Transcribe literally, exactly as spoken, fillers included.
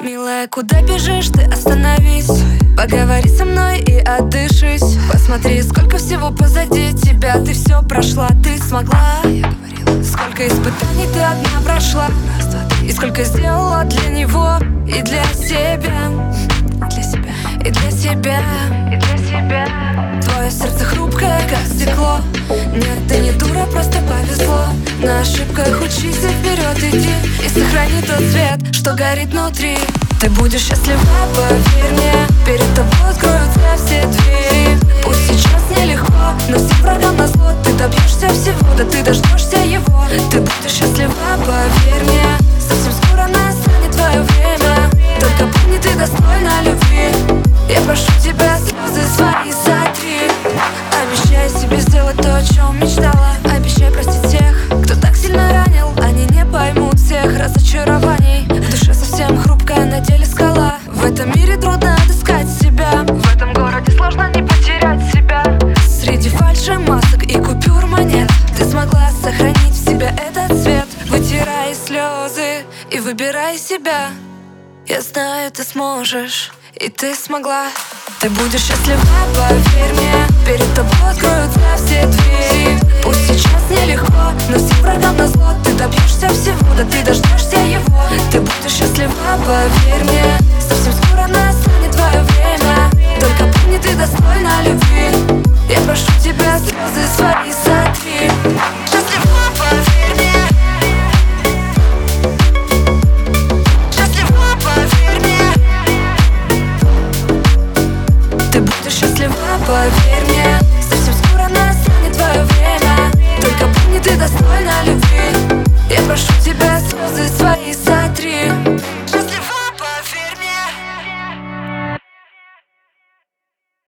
Милая, куда бежишь, ты остановись. Поговори со мной и отдышись. Посмотри, сколько всего позади тебя. Ты все прошла, ты смогла. Сколько испытаний ты одна прошла. И сколько сделала для него и для себя. Для себя. И для себя. И для себя. Твое сердце хрупкое, как стекло. Нет, ты не дура, просто повезло. На ошибках учись и вперед иди. И сохрани тот свет, что горит внутри. Ты будешь счастлива, поверь мне. Перед тобой откроются все двери. Пусть сейчас нелегко, но всем врагам назло. Ты добьешься всего, да ты дождешься его. Ты будешь счастлива, поверь мне. Совсем скоро настанет твое время. Только помни, ты достойна любви. Я прошу тебя, слезы свои сотри. Обещай себе сделать то, о чем мечтала. Обещай простить тех, кто так сильно ранил. Они не поймут всех разочарований. В душе совсем хрупкая, на теле скала. В этом мире трудно отыскать себя. В этом городе сложно не потерять себя. Среди фальши, масок и купюр монет ты смогла сохранить в себе этот цвет. Вытирай слезы и выбирай себя. Я знаю, ты сможешь, и ты смогла. Ты будешь счастлива, поверь мне. Перед тобой откроются все двери. Пусть сейчас нелегко, но всем врагам назло. Ты добьешься всего, да ты дождешься его. Ты будешь счастлива, поверь мне.